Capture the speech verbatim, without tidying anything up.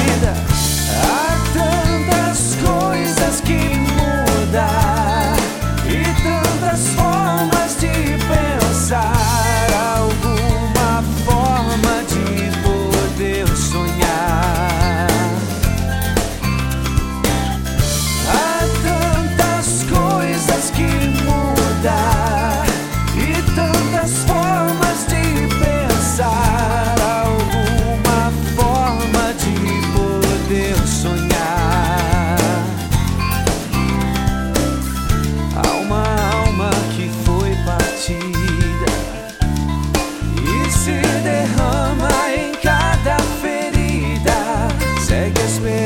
vida. Há tantas coisas que mudar e tantas formas de pensar, alguma forma de poder sonhar. Há tantas coisas que mudar e tantas formas de pensar, alguma forma de poder sonhar. Há uma alma que foi partida e se derrama em cada ferida, segue a esperança